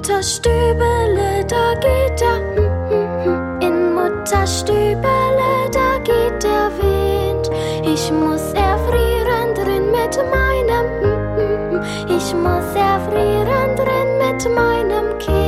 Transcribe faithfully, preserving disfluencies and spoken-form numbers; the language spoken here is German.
Mutterstübele, da geht der, in Mutterstübele, da geht der Wind. Ich muss erfrieren drin mit meinem, ich muss erfrieren drin mit meinem Kind.